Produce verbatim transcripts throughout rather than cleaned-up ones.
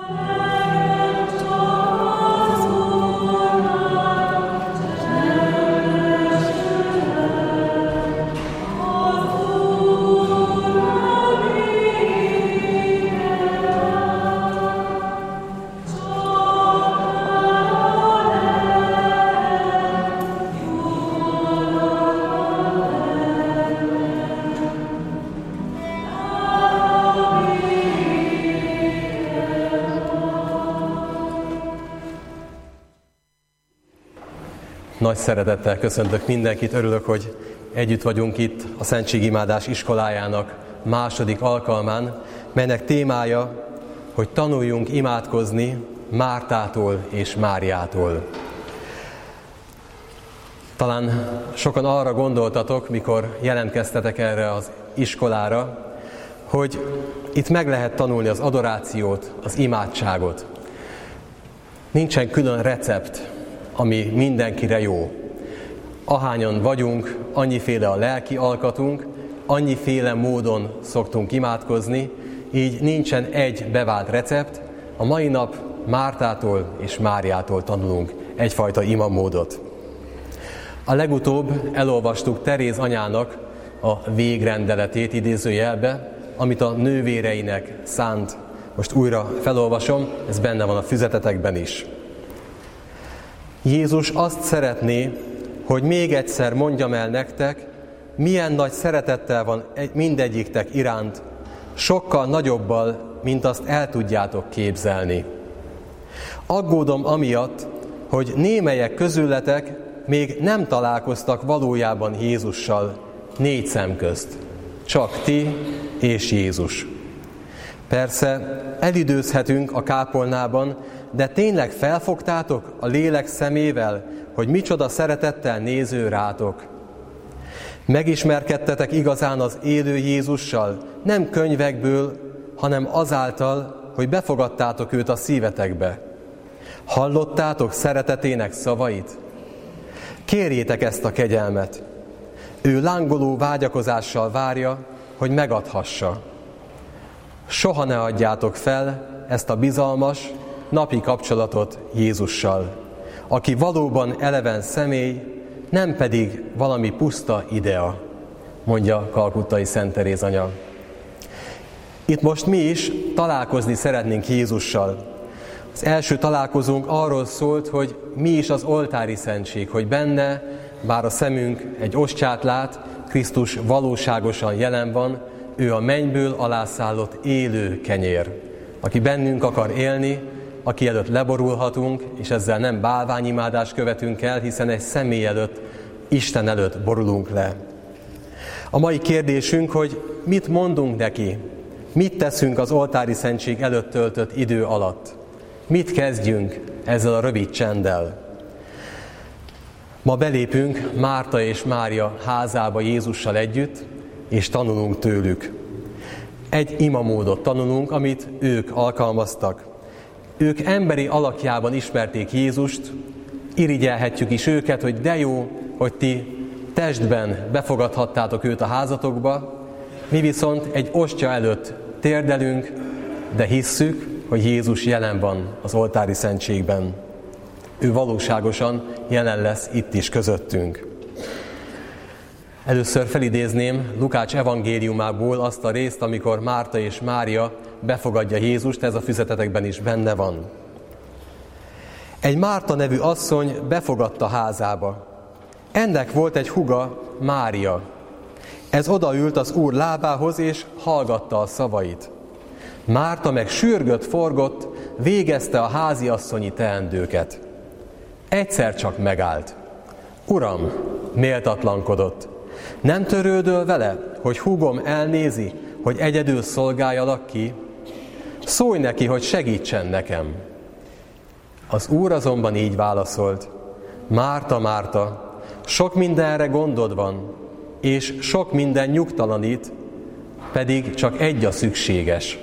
Nagy szeretettel köszöntök mindenkit, örülök, hogy együtt vagyunk itt a Szentségimádás iskolájának második alkalmán, melynek témája, hogy tanuljunk imádkozni Mártától és Máriától. Talán sokan arra gondoltatok, mikor jelentkeztetek erre az iskolára, hogy itt meg lehet tanulni az adorációt, az imádságot. Nincsen külön recept, ami mindenkire jó. Ahányan vagyunk, annyiféle a lelki alkatunk, annyiféle módon szoktunk imádkozni, így nincsen egy bevált recept. A mai nap Mártától és Máriától tanulunk egyfajta imamódot. A legutóbb elolvastuk Teréz anyának a végrendeletét idézőjelbe, amit a nővéreinek szánt. Most újra felolvasom, ez benne van a füzetetekben is. Jézus azt szeretné, hogy még egyszer mondjam el nektek, milyen nagy szeretettel van mindegyiktek iránt, sokkal nagyobbal, mint azt el tudjátok képzelni. Aggódom amiatt, hogy némelyek közületek még nem találkoztak valójában Jézussal négy szem közt. Csak ti és Jézus. Persze elidőzhetünk a kápolnában, de tényleg felfogtátok a lélek szemével, hogy micsoda szeretettel néző rátok? Megismerkedtetek igazán az élő Jézussal, nem könyvekből, hanem azáltal, hogy befogadtátok őt a szívetekbe. Hallottátok szeretetének szavait? Kérjétek ezt a kegyelmet. Ő lángoló vágyakozással várja, hogy megadhassa. Soha ne adjátok fel ezt a bizalmas, napi kapcsolatot Jézussal, aki valóban eleven személy, nem pedig valami puszta idea, mondja kalkuttai Szent Teréz anya. Itt most mi is találkozni szeretnénk Jézussal. Az első találkozónk arról szólt, hogy mi is az oltári szentség, hogy benne, bár a szemünk egy ostját lát, Krisztus valóságosan jelen van, ő a mennyből alászállott élő kenyér, aki bennünk akar élni, aki előtt leborulhatunk, és ezzel nem bálványimádást követünk el, hiszen egy személy előtt, Isten előtt borulunk le. A mai kérdésünk, hogy mit mondunk neki, mit teszünk az oltári szentség előtt töltött idő alatt, mit kezdjünk ezzel a rövid csenddel. Ma belépünk Márta és Mária házába Jézussal együtt, és tanulunk tőlük. Egy imamódot tanulunk, amit ők alkalmaztak. Ők emberi alakjában ismerték Jézust, irigyelhetjük is őket, hogy de jó, hogy ti testben befogadhattátok őt a házatokba, mi viszont egy ostya előtt térdelünk, de hisszük, hogy Jézus jelen van az oltári szentségben. Ő valóságosan jelen lesz itt is közöttünk. Először felidézném Lukács evangéliumából azt a részt, amikor Márta és Mária befogadja Jézust, ez a füzetetekben is benne van. Egy Márta nevű asszony befogadta házába. Ennek volt egy húga, Mária. Ez odaült az Úr lábához, és hallgatta a szavait. Márta meg sürgött, forgott, végezte a háziasszonyi teendőket. Egyszer csak megállt. Uram, méltatlankodott. Nem törődöl vele, hogy húgom elnézi, hogy egyedül szolgáljalak ki? Szólj neki, hogy segítsen nekem. Az Úr azonban így válaszolt. Márta, Márta, sok mindenre gondod van, és sok minden nyugtalanít, pedig csak egy a szükséges.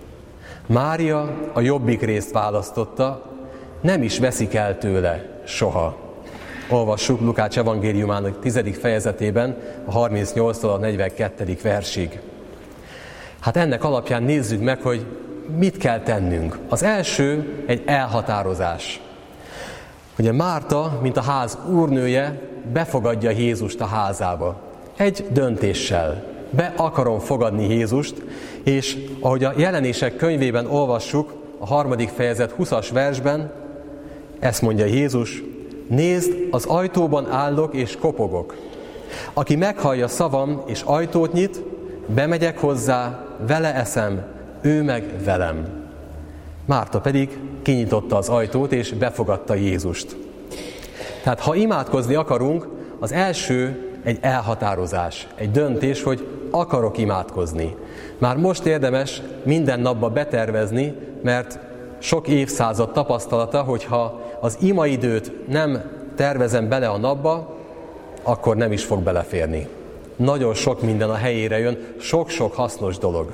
Mária a jobbik részt választotta, nem is veszik el tőle soha. Olvassuk Lukács evangéliumának tizedik fejezetében, a harmincnyolctól a negyvenkettedik versig. Hát ennek alapján nézzük meg, hogy mit kell tennünk. Az első egy elhatározás. Ugye Márta, mint a ház úrnője, befogadja Jézust a házába. Egy döntéssel. Be akarom fogadni Jézust, és ahogy a Jelenések könyvében olvassuk, a harmadik fejezet huszas versben, ezt mondja Jézus: nézd, az ajtóban állok és kopogok. Aki meghallja szavam és ajtót nyit, bemegyek hozzá, vele eszem, ő meg velem. Márta pedig kinyitotta az ajtót és befogadta Jézust. Tehát ha imádkozni akarunk, az első egy elhatározás, egy döntés, hogy akarok imádkozni. Már most érdemes minden napba betervezni, mert sok évszázad tapasztalata, hogyha az imaidőt nem tervezem bele a napba, akkor nem is fog beleférni. Nagyon sok minden a helyére jön, sok-sok hasznos dolog.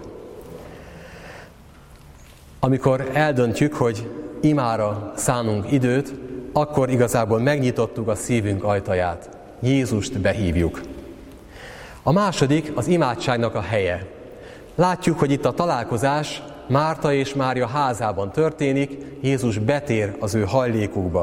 Amikor eldöntjük, hogy imára szánunk időt, akkor igazából megnyitottuk a szívünk ajtaját. Jézust behívjuk. A második az imádságnak a helye. Látjuk, hogy itt a találkozás Márta és Mária házában történik, Jézus betér az ő hajlékukba.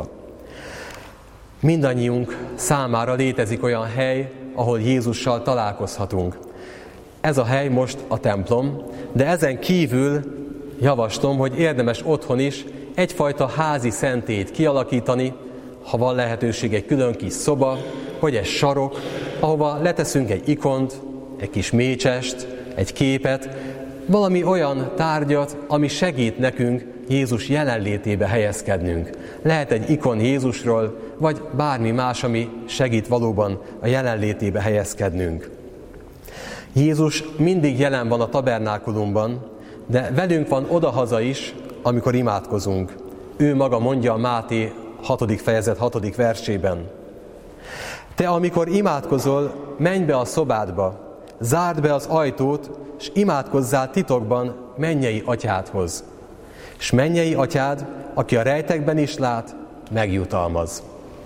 Mindannyiunk számára létezik olyan hely, ahol Jézussal találkozhatunk. Ez a hely most a templom, de ezen kívül javaslom, hogy érdemes otthon is egyfajta házi szentélyt kialakítani, ha van lehetőség egy külön kis szoba, vagy egy sarok, ahova leteszünk egy ikont, egy kis mécsest, egy képet, valami olyan tárgyat, ami segít nekünk Jézus jelenlétébe helyezkednünk. Lehet egy ikon Jézusról, vagy bármi más, ami segít valóban a jelenlétébe helyezkednünk. Jézus mindig jelen van a tabernákulumban, de velünk van odahaza is, amikor imádkozunk. Ő maga mondja a Máté hatodik fejezet hatodik versében. Te, amikor imádkozol, menj be a szobádba, zárd be az ajtót, és imádkozzál titokban mennyei atyádhoz. És mennyei atyád, aki a rejtekben is lát, megjutalmaz.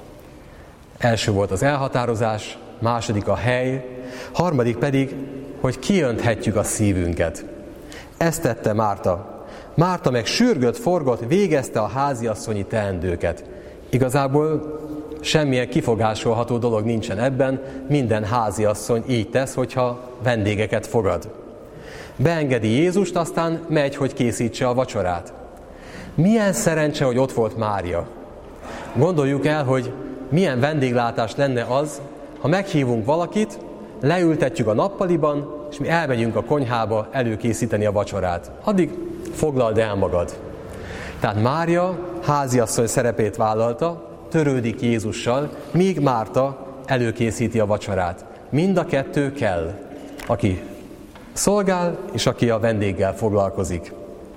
Első volt az elhatározás, második a hely, harmadik pedig, hogy kiönthetjük a szívünket. Ezt tette Márta. Márta meg sürgött, forgott, végezte a háziasszonyi teendőket. Igazából semmilyen kifogásolható dolog nincsen ebben, minden háziasszony így tesz, hogyha vendégeket fogad. Beengedi Jézust, aztán megy, hogy készítse a vacsorát. Milyen szerencse, hogy ott volt Mária. Gondoljuk el, hogy milyen vendéglátás lenne az, ha meghívunk valakit, leültetjük a nappaliban, és mi elmegyünk a konyhába előkészíteni a vacsorát. Addig foglald el magad. Tehát Mária háziasszony szerepét vállalta, törődik Jézussal, míg Márta előkészíti a vacsorát. Mind a kettő kell, aki szolgál, és aki a vendéggel foglalkozik.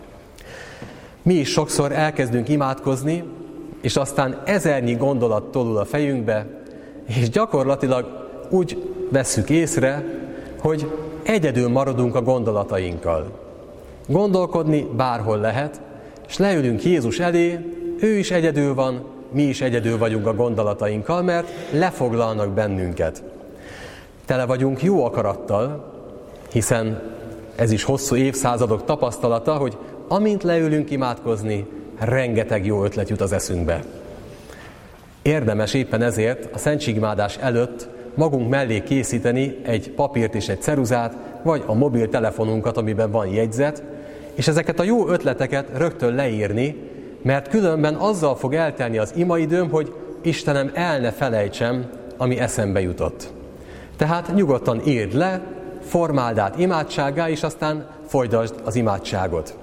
Mi is sokszor elkezdünk imádkozni, és aztán ezernyi gondolat tolul a fejünkbe, és gyakorlatilag úgy vesszük észre, hogy egyedül maradunk a gondolatainkkal. Gondolkodni bárhol lehet, és leülünk Jézus elé, ő is egyedül van, mi is egyedül vagyunk a gondolatainkkal, mert lefoglalnak bennünket. Tele vagyunk jó akarattal, hiszen ez is hosszú évszázadok tapasztalata, hogy amint leülünk imádkozni, rengeteg jó ötlet jut az eszünkbe. Érdemes éppen ezért a szentségimádás előtt magunk mellé készíteni egy papírt és egy ceruzát, vagy a mobiltelefonunkat, amiben van jegyzet, és ezeket a jó ötleteket rögtön leírni, mert különben azzal fog eltelni az imaidőm, hogy Istenem, el ne felejtsem, ami eszembe jutott. Tehát nyugodtan írd le, formáld át imádsággá, és aztán folytasd az imádságot.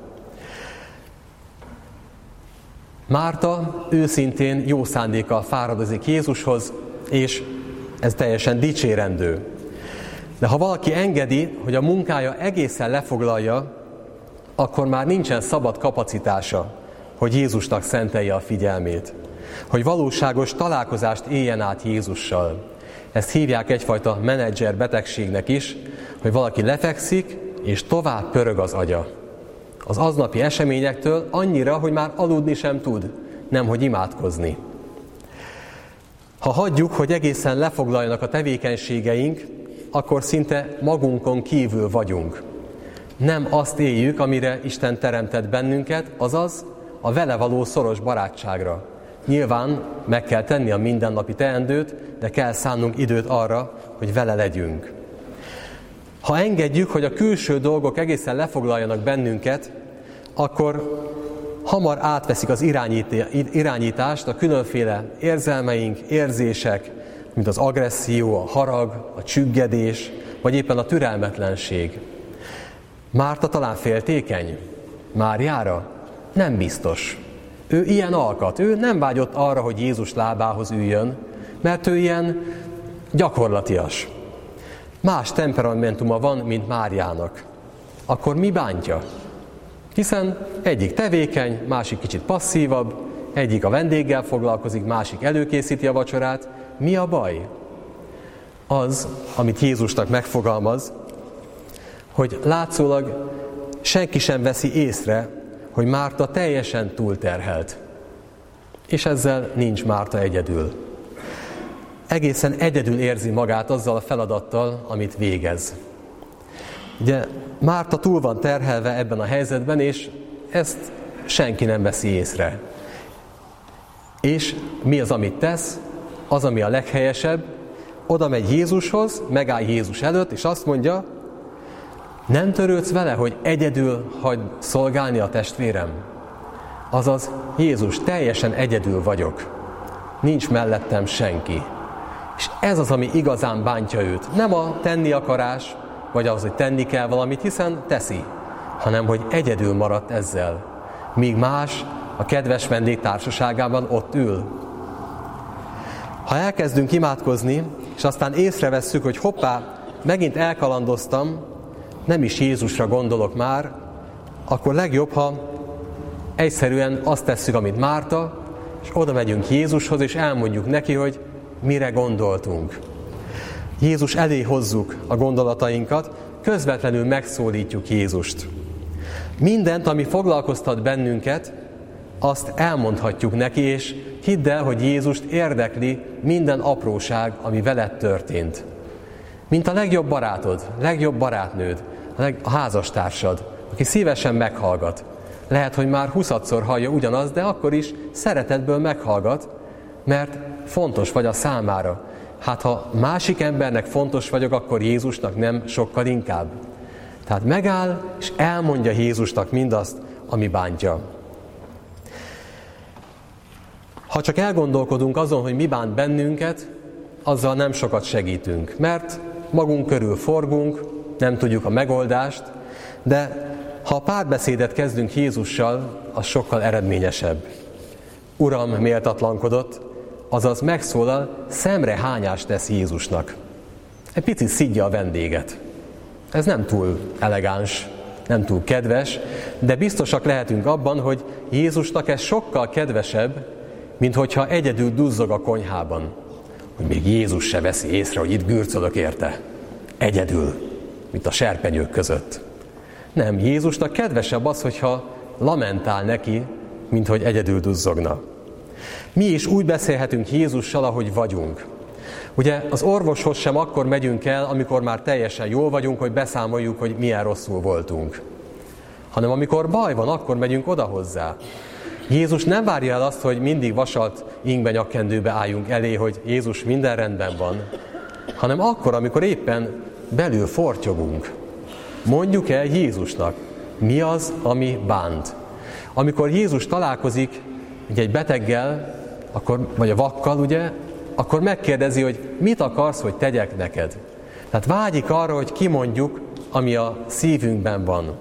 Márta őszintén jó szándékkal fáradozik Jézushoz, és ez teljesen dicsérendő. De ha valaki engedi, hogy a munkája egészen lefoglalja, akkor már nincsen szabad kapacitása, hogy Jézusnak szentelje a figyelmét. Hogy valóságos találkozást éljen át Jézussal. Ezt hívják egyfajta menedzser betegségnek is, hogy valaki lefekszik, és tovább pörög az agya. Az aznapi eseményektől annyira, hogy már aludni sem tud, nemhogy imádkozni. Ha hagyjuk, hogy egészen lefoglaljanak a tevékenységeink, akkor szinte magunkon kívül vagyunk. nem azt éljük, amire Isten teremtett bennünket, azaz a vele való szoros barátságra. Nyilván meg kell tenni a mindennapi teendőt, de kell szánnunk időt arra, hogy vele legyünk. Ha engedjük, hogy a külső dolgok egészen lefoglaljanak bennünket, akkor hamar átveszik az irányítást a különféle érzelmeink, érzések, mint az agresszió, a harag, a csüggedés, vagy éppen a türelmetlenség. Márta talán féltékeny? Máriára? Nem biztos. Ő ilyen alkat, ő nem vágyott arra, hogy Jézus lábához üljön, mert ő ilyen gyakorlatias. Más temperamentuma van, mint Máriának. Akkor mi bántja? Hiszen egyik tevékeny, másik kicsit passzívabb, egyik a vendéggel foglalkozik, másik előkészíti a vacsorát. Mi a baj? Az, amit Jézusnak megfogalmaz, hogy látszólag senki sem veszi észre, hogy Márta teljesen túlterhelt. És ezzel nincs Márta egyedül. Egészen egyedül érzi magát azzal a feladattal, amit végez. Ugye Márta túl van terhelve ebben a helyzetben, és ezt senki nem veszi észre. És mi az, amit tesz? Az, ami a leghelyesebb, oda megy Jézushoz, megáll Jézus előtt, és azt mondja, nem törődsz vele, hogy egyedül hagy szolgálni a testvérem? Azaz, Jézus, teljesen egyedül vagyok. Nincs mellettem senki. És ez az, ami igazán bántja őt. Nem a tenni akarás, vagy az, hogy tenni kell valamit, hiszen teszi, hanem hogy egyedül maradt ezzel. Míg más a kedves vendég társaságában ott ül. Ha elkezdünk imádkozni, és aztán észrevesszük, hogy hoppá, megint elkalandoztam, nem is Jézusra gondolok már, akkor legjobb, ha egyszerűen azt tesszük, amit Márta, és oda megyünk Jézushoz, és elmondjuk neki, hogy mire gondoltunk. Jézus elé hozzuk a gondolatainkat, közvetlenül megszólítjuk Jézust. Mindent, ami foglalkoztat bennünket, azt elmondhatjuk neki, és hidd el, hogy Jézust érdekli minden apróság, ami veled történt. Mint a legjobb barátod, legjobb barátnőd, a, leg, a házastársad, aki szívesen meghallgat. Lehet, hogy már huszadszor hallja ugyanazt, de akkor is szeretetből meghallgat, mert fontos vagy a számára. Hát ha másik embernek fontos vagyok, akkor Jézusnak nem sokkal inkább. Tehát megáll, és elmondja Jézusnak mindazt, ami bántja. Ha csak elgondolkodunk azon, hogy mi bánt bennünket, azzal nem sokat segítünk, mert magunk körül forgunk, nem tudjuk a megoldást, de ha a párbeszédet kezdünk Jézussal, az sokkal eredményesebb. Uram méltatlankodott, azaz megszólal, szemrehányást tesz Jézusnak. Egy picit szidja a vendéget. Ez nem túl elegáns, nem túl kedves, de biztosak lehetünk abban, hogy Jézusnak ez sokkal kedvesebb, mint hogyha egyedül duzzog a konyhában. Hogy még Jézus se veszi észre, hogy itt gürcölök érte. Egyedül, mint a serpenyők között. Nem, Jézusnak kedvesebb az, hogyha lamentál neki, mint hogy egyedül duzzogna. Mi is úgy beszélhetünk Jézussal, ahogy vagyunk. Ugye az orvoshoz sem akkor megyünk el, amikor már teljesen jól vagyunk, hogy beszámoljuk, hogy milyen rosszul voltunk. Hanem amikor baj van, akkor megyünk oda hozzá. Jézus nem várja el azt, hogy mindig vasalt ingbe nyakkendőbe álljunk elé, hogy Jézus, minden rendben van, hanem akkor, amikor éppen belül fortyogunk. Mondjuk el Jézusnak, mi az, ami bánt. Amikor Jézus találkozik egy beteggel, akkor, vagy a vakkal, ugye, akkor megkérdezi, hogy mit akarsz, hogy tegyek neked. Tehát vágyik arra, hogy kimondjuk, ami a szívünkben van.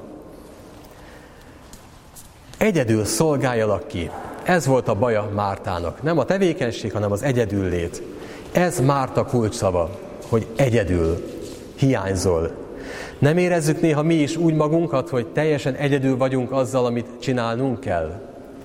Egyedül szolgáljalak ki. Ez volt a baja Mártának. Nem a tevékenység, hanem az egyedüllét. Ez Márta kulcsszava, hogy egyedül, hiányzol. Nem érezzük néha mi is úgy magunkat, hogy teljesen egyedül vagyunk azzal, amit csinálnunk kell?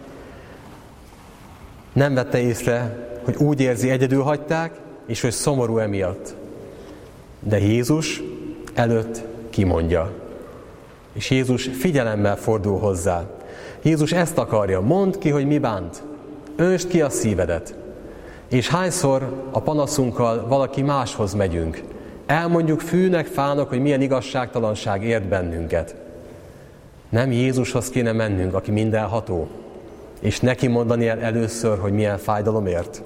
Nem vette észre, hogy úgy érzi, egyedül hagyták, és hogy szomorú emiatt. De Jézus előtt kimondja. És Jézus figyelemmel fordul hozzá. Jézus ezt akarja, mondd ki, hogy mi bánt. Öntsd ki a szívedet. És hányszor a panaszunkkal valaki máshoz megyünk. Elmondjuk fűnek, fának, hogy milyen igazságtalanság ért bennünket. Nem Jézushoz kéne mennünk, aki mindenható, és neki mondani el először, hogy milyen fájdalomért?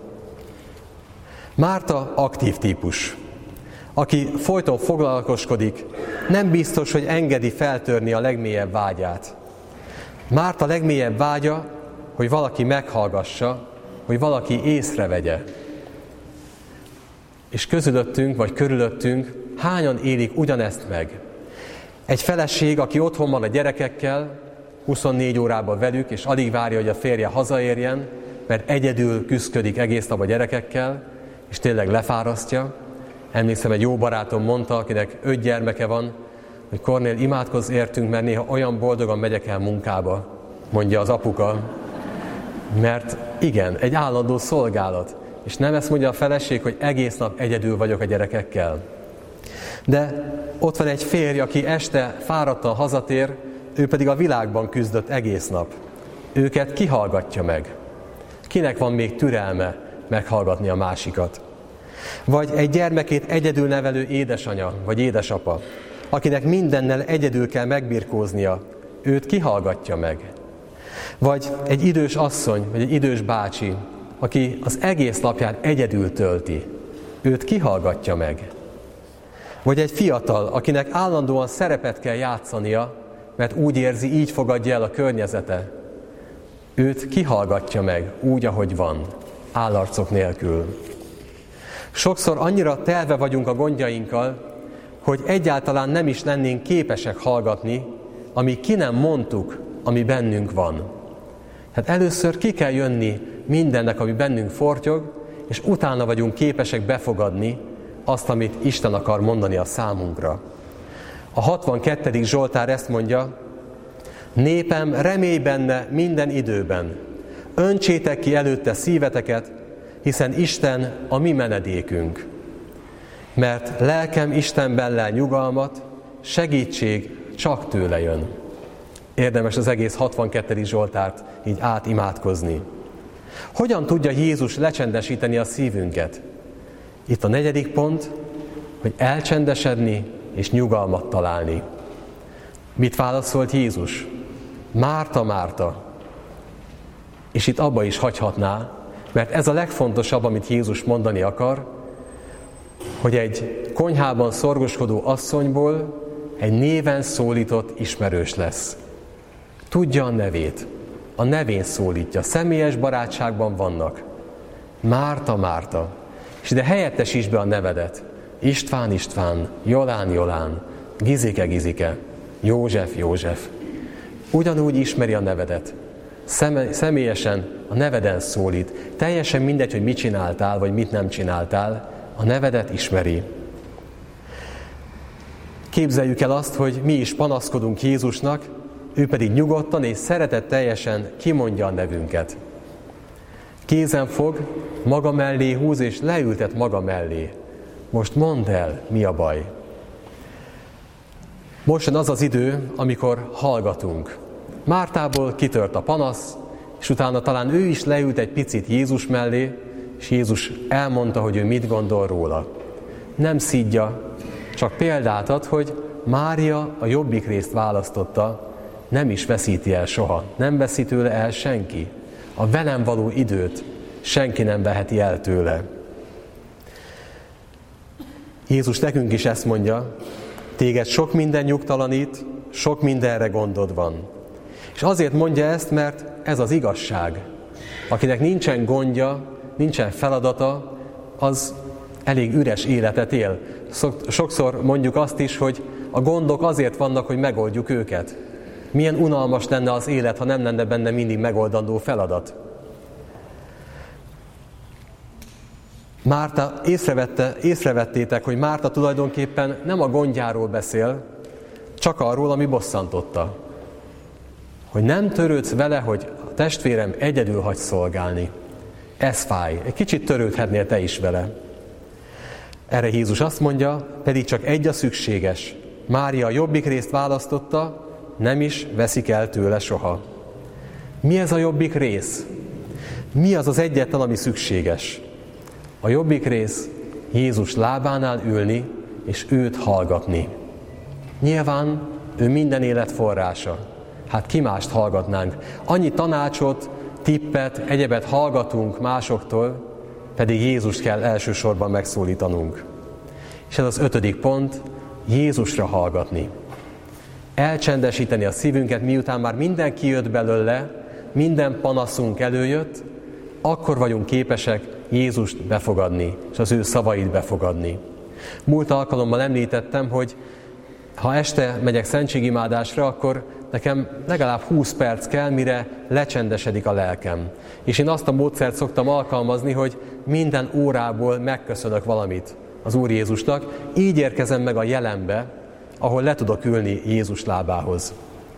Márta aktív típus, aki folyton foglalkoskodik, nem biztos, hogy engedi feltörni a legmélyebb vágyát. Márta legmélyebb vágya, hogy valaki meghallgassa, hogy valaki észrevegye. És közülöttünk, vagy körülöttünk hányan élik ugyanezt meg? Egy feleség, aki otthon van a gyerekekkel, huszonnégy órában velük, és alig várja, hogy a férje hazaérjen, mert egyedül küszködik egész nap a gyerekekkel, és tényleg lefárasztja. Emlékszem, egy jó barátom mondta, akinek öt gyermeke van, hogy Kornél, imádkozz értünk, mert néha olyan boldogan megyek el munkába, mondja az apuka. Mert igen, egy állandó szolgálat. És nem ezt mondja a feleség, hogy egész nap egyedül vagyok a gyerekekkel. De ott van egy férj, aki este fáradtan hazatér, ő pedig a világban küzdött egész nap. Őket kihallgatja meg. Kinek van még türelme meghallgatni a másikat? Vagy egy gyermekét egyedül nevelő édesanya, vagy édesapa, akinek mindennel egyedül kell megbirkóznia, őt kihallgatja meg. Vagy egy idős asszony, vagy egy idős bácsi, aki az egész napját egyedül tölti, őt kihallgatja meg. Vagy egy fiatal, akinek állandóan szerepet kell játszania, mert úgy érzi, így fogadja el a környezete. Őt kihallgatja meg úgy, ahogy van, állarcok nélkül. Sokszor annyira telve vagyunk a gondjainkkal, hogy egyáltalán nem is lennénk képesek hallgatni, amíg ki nem mondtuk, ami bennünk van. Hát először ki kell jönni mindennek, ami bennünk fortyog, és utána vagyunk képesek befogadni azt, amit Isten akar mondani a számunkra. A hatvankettedik Zsoltár ezt mondja: népem, remélj benne minden időben, öntsétek ki előtte szíveteket, hiszen Isten a mi menedékünk. Mert lelkem Istenben lel nyugalmat, segítség csak tőle jön. Érdemes az egész hatvankettedik Zsoltárt így átimádkozni. Hogyan tudja Jézus lecsendesíteni a szívünket? Itt a negyedik pont, hogy elcsendesedni és nyugalmat találni. Mit válaszolt Jézus? Márta, Márta. És itt abba is hagyhatná, mert ez a legfontosabb, amit Jézus mondani akar, hogy egy konyhában szorgoskodó asszonyból egy néven szólított ismerős lesz. Tudja a nevét, a nevén szólítja, személyes barátságban vannak. Márta, Márta. És ide helyettesíts be a nevedet. István, István, Jolán, Jolán, Gizike, Gizike, József, József. Ugyanúgy ismeri a nevedet. Személyesen a neveden szólít. Teljesen mindegy, hogy mit csináltál, vagy mit nem csináltál. A nevedet ismeri. Képzeljük el azt, hogy mi is panaszkodunk Jézusnak, ő pedig nyugodtan és szeretetteljesen kimondja a nevünket. Kézen fog, maga mellé húz és leültet maga mellé. Most mondd el, mi a baj. Most jön az az idő, amikor hallgatunk. Mártából kitört a panasz, és utána talán ő is leült egy picit Jézus mellé, és Jézus elmondta, hogy ő mit gondol róla. Nem szidja, csak példát ad, hogy Mária a jobbik részt választotta, nem is veszíti el soha, nem veszi tőle el senki. A velem való időt senki nem veheti el tőle. Jézus nekünk is ezt mondja, téged sok minden nyugtalanít, sok mindenre gondod van. És azért mondja ezt, mert ez az igazság. Akinek nincsen gondja, nincsen feladata, az elég üres életet él. Sokszor mondjuk azt is, hogy a gondok azért vannak, hogy megoldjuk őket. Milyen unalmas lenne az élet, ha nem lenne benne mindig megoldandó feladat. Márta, észrevette, észrevettétek, hogy Márta tulajdonképpen nem a gondjáról beszél, csak arról, ami bosszantotta. Hogy nem törődsz vele, hogy a testvérem egyedül hagy szolgálni. Ez fáj. Egy kicsit törődhetnél te is vele. Erre Jézus azt mondja, pedig csak egy a szükséges. Mária a jobbik részt választotta, nem is veszik el tőle soha. Mi ez a jobbik rész? Mi az az egyetlen, ami szükséges? A jobbik rész Jézus lábánál ülni, és őt hallgatni. Nyilván ő minden élet forrása. Hát ki mást hallgatnánk? Annyi tanácsot, tippet, egyebet hallgatunk másoktól, pedig Jézust kell elsősorban megszólítanunk. És ez az ötödik pont, Jézusra hallgatni. Elcsendesíteni a szívünket, miután már minden kijött belőle, minden panaszunk előjött, akkor vagyunk képesek Jézust befogadni, és az ő szavait befogadni. Múlt alkalommal említettem, hogy ha este megyek szentségimádásra, akkor nekem legalább húsz perc kell, mire lecsendesedik a lelkem. És én azt a módszert szoktam alkalmazni, hogy minden órából megköszönök valamit az Úr Jézusnak, így érkezem meg a jelenbe, ahol le tudok ülni Jézus lábához.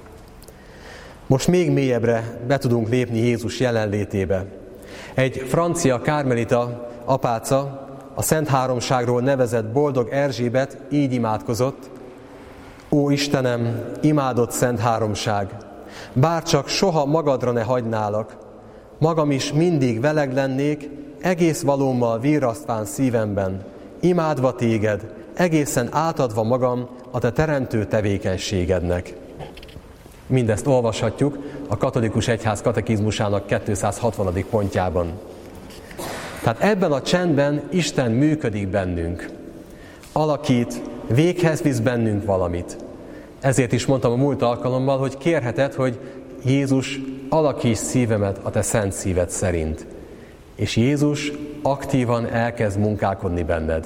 Most még mélyebbre be tudunk lépni Jézus jelenlétébe. Egy francia kármelita apáca, a Szent Háromságról nevezett Boldog Erzsébet így imádkozott: Ó Istenem, imádott Szent Háromság, bárcsak soha magadra ne hagynálak, magam is mindig veleg lennék, egész valómmal virrasztván szívemben, imádva téged, egészen átadva magam a te teremtő tevékenységednek. Mindezt olvashatjuk a Katolikus Egyház katekizmusának kétszázhatvanadik pontjában. Tehát ebben a csendben Isten működik bennünk. Alakít, véghez visz bennünk valamit. Ezért is mondtam a múlt alkalommal, hogy kérheted, hogy Jézus, alakíts szívemet a te szent szíved szerint. És Jézus aktívan elkezd munkálkodni benned.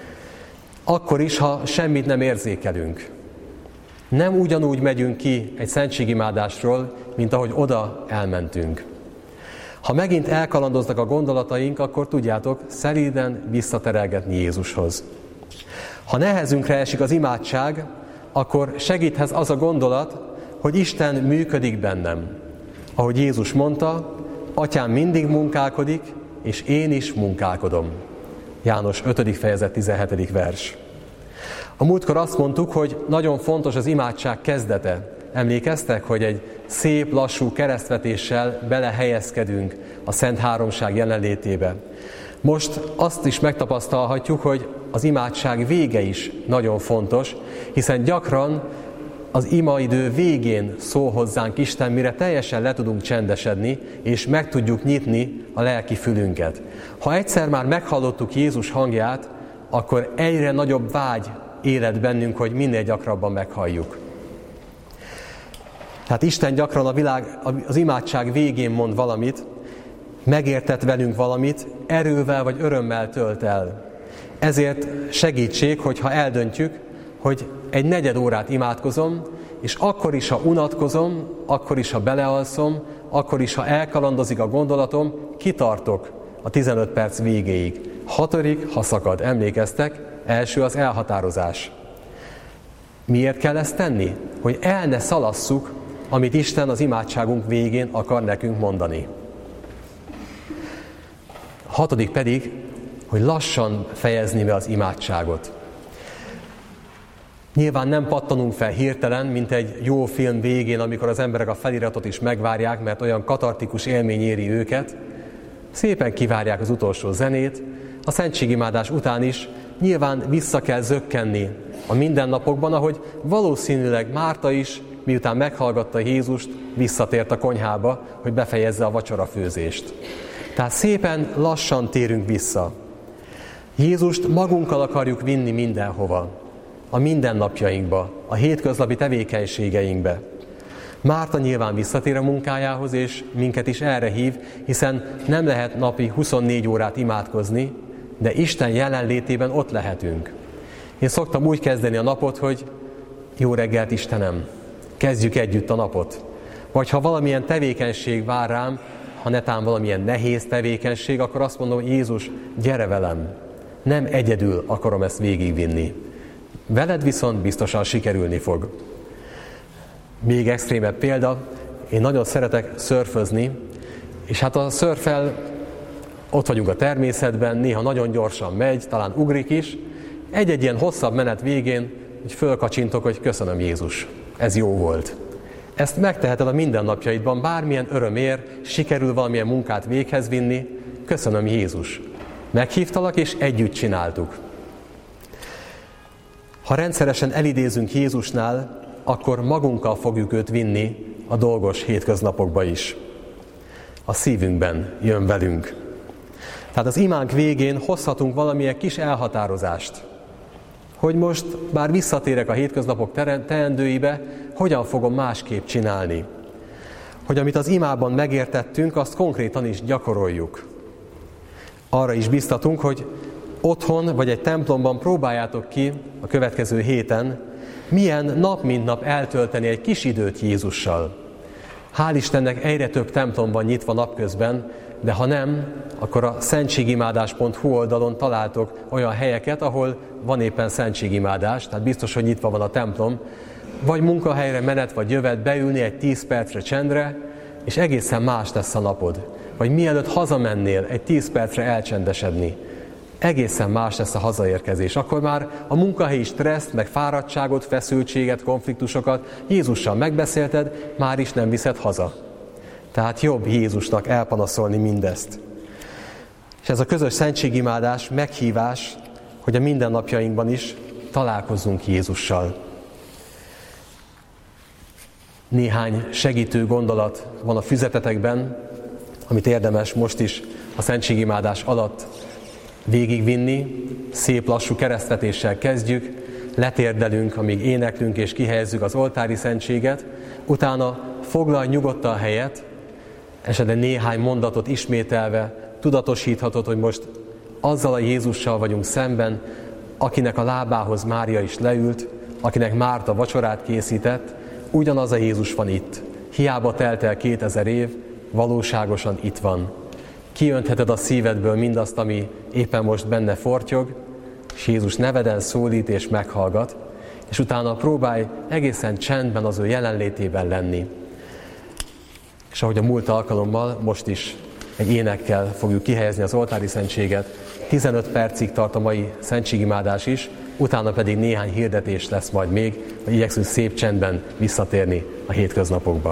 Akkor is, ha semmit nem érzékelünk. Nem ugyanúgy megyünk ki egy szentségimádásról, mint ahogy oda elmentünk. Ha megint elkalandoznak a gondolataink, akkor tudjátok, szelíden visszaterelgetni Jézushoz. Ha nehezünkre esik az imádság, akkor segíthez az a gondolat, hogy Isten működik bennem. Ahogy Jézus mondta, Atyám mindig munkálkodik, és én is munkálkodom. János ötödik fejezet tizenhetedik vers. A múltkor azt mondtuk, hogy nagyon fontos az imádság kezdete. Emlékeztek, hogy egy szép, lassú keresztvetéssel belehelyezkedünk a Szent Háromság jelenlétébe. Most azt is megtapasztalhatjuk, hogy az imádság vége is nagyon fontos, hiszen gyakran az imaidő végén szól hozzánk Isten, mire teljesen le tudunk csendesedni, és meg tudjuk nyitni a lelki fülünket. Ha egyszer már meghallottuk Jézus hangját, akkor egyre nagyobb vágy élet bennünk, hogy minél gyakrabban meghalljuk. Tehát Isten gyakran a világ, az imádság végén mond valamit, megértet velünk valamit, erővel vagy örömmel tölt el. Ezért segítség, hogyha eldöntjük, hogy egy negyed órát imádkozom, és akkor is, ha unatkozom, akkor is, ha belealszom, akkor is, ha elkalandozik a gondolatom, kitartok a tizenöt perc végéig. Hatodik, ha szakad. Emlékeztek? Első az elhatározás. Miért kell ezt tenni? Hogy el ne szalasszuk, amit Isten az imádságunk végén akar nekünk mondani. Hatodik pedig, hogy lassan fejezni be az imádságot. Nyilván nem pattanunk fel hirtelen, mint egy jó film végén, amikor az emberek a feliratot is megvárják, mert olyan katartikus élmény éri őket. Szépen kivárják az utolsó zenét, a szentségimádás után is nyilván vissza kell zökkenni a mindennapokban, ahogy valószínűleg Márta is, miután meghallgatta Jézust, visszatért a konyhába, hogy befejezze a vacsorafőzést. Tehát szépen lassan térünk vissza. Jézust magunkkal akarjuk vinni mindenhova, a mindennapjainkba, a hétköznapi tevékenységeinkbe. Márta nyilván visszatér a munkájához, és minket is erre hív, hiszen nem lehet napi huszonnégy órát imádkozni, de Isten jelenlétében ott lehetünk. Én szoktam úgy kezdeni a napot, hogy jó reggelt Istenem, kezdjük együtt a napot. Vagy ha valamilyen tevékenység vár rám, ha netán valamilyen nehéz tevékenység, akkor azt mondom, Jézus, gyere velem. Nem egyedül akarom ezt végigvinni. Veled viszont biztosan sikerülni fog. Még extrémebb példa, én nagyon szeretek szörfözni, és hát a szörffel ott vagyunk a természetben, néha nagyon gyorsan megy, talán ugrik is. Egy-egy ilyen hosszabb menet végén úgy fölkacsintok, hogy köszönöm Jézus, ez jó volt. Ezt megteheted a mindennapjaidban, bármilyen öröm ér, sikerül valamilyen munkát véghez vinni, köszönöm Jézus. Meghívtalak, és együtt csináltuk. Ha rendszeresen elidézünk Jézusnál, akkor magunkkal fogjuk őt vinni a dolgos hétköznapokba is. A szívünkben jön velünk. Tehát az imánk végén hozhatunk valamilyen kis elhatározást, hogy most bár visszatérek a hétköznapok teendőibe, hogyan fogom másképp csinálni. Hogy amit az imában megértettünk, azt konkrétan is gyakoroljuk. Arra is biztatunk, hogy otthon vagy egy templomban próbáljátok ki a következő héten, milyen nap mint nap eltölteni egy kis időt Jézussal. Hál' Istennek egyre több templom van nyitva napközben, de ha nem, akkor a szentségimádás pont hu oldalon találtok olyan helyeket, ahol van éppen szentségimádás, tehát biztos, hogy nyitva van a templom, vagy munkahelyre menet, vagy jövet, beülni egy tíz percre csendre, és egészen más lesz a napod. Vagy mielőtt hazamennél, egy tíz percre elcsendesedni. Egészen más lesz a hazaérkezés. Akkor már a munkahelyi stresszt, meg fáradtságot, feszültséget, konfliktusokat Jézussal megbeszélted, már is nem viszed haza. Tehát jobb Jézusnak elpanaszolni mindezt. És ez a közös szentségimádás meghívás, hogy a mindennapjainkban is találkozzunk Jézussal. Néhány segítő gondolat van a füzetetekben, amit érdemes most is a szentségimádás alatt végigvinni. Szép lassú keresztvetéssel kezdjük, letérdelünk, amíg éneklünk és kihelyezzük az oltári szentséget, utána foglalj nyugodtan helyet, esetleg néhány mondatot ismételve tudatosíthatod, hogy most azzal a Jézussal vagyunk szemben, akinek a lábához Mária is leült, akinek Márta vacsorát készített, ugyanaz a Jézus van itt. Hiába telt el kétezer év, valóságosan itt van. Kiöntheted a szívedből mindazt, ami éppen most benne fortyog, és Jézus neveden szólít és meghallgat, és utána próbálj egészen csendben az ő jelenlétében lenni. És ahogy a múlt alkalommal, most is egy énekkel fogjuk kihelyezni az oltári szentséget. tizenöt percig tart a mai szentségimádás is, utána pedig néhány hirdetés lesz majd még, hogy igyekszünk szép csendben visszatérni a hétköznapokba.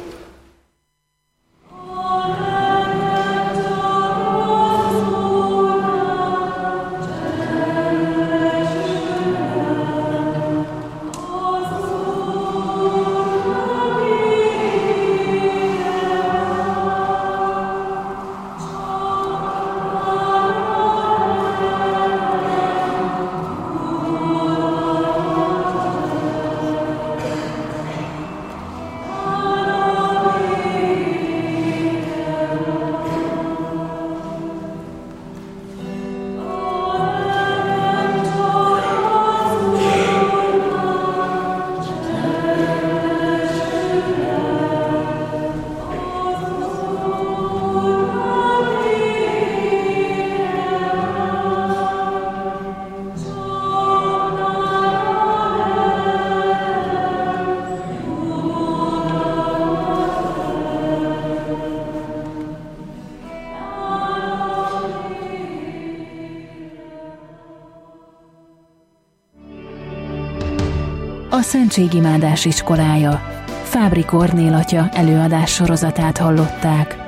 A Szentségimádás iskolája. Fábri Kornél atya előadás sorozatát hallották.